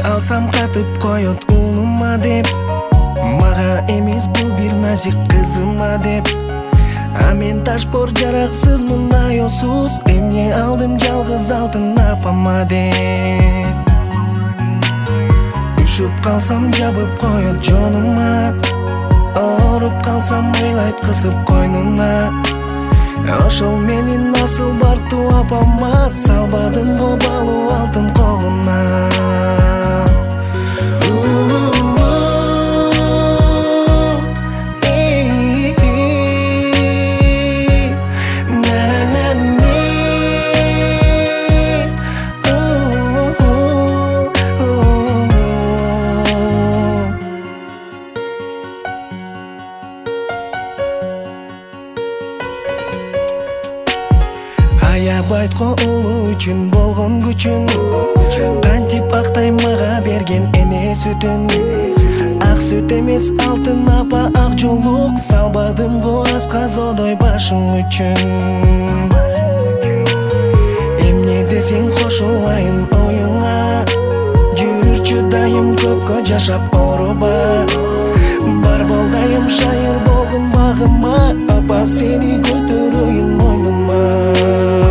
алсам катып коет улума деп, мага эмес бул бир назик кызыма деп. А мен ташпор жараксызмын, аёсуз, эмне алдым жалгыз алтын апама деп. Ушуп калсам жабып коет жонума, ооруп калсам ыйлайт кысып койнуна. Ошол менин асыл бартуу апама, салбадым го балуу алтын колуна. Аябайтко улуу үчүн болгон күчүн, кантип актай мага берген эне сүтүн. Ак сүт эмес алтын апа, ак жолук, салбадым го асказодой башың үчүн. Эмне десең кошулайын оюңа, жүрчү дайым көпкө жашап ороба. Бар болгайым шайыр болгун багыма, апа сени көтөрөйүн мойнума.